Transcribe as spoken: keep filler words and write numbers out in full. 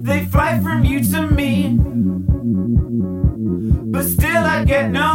They fly from you to me, but still I get no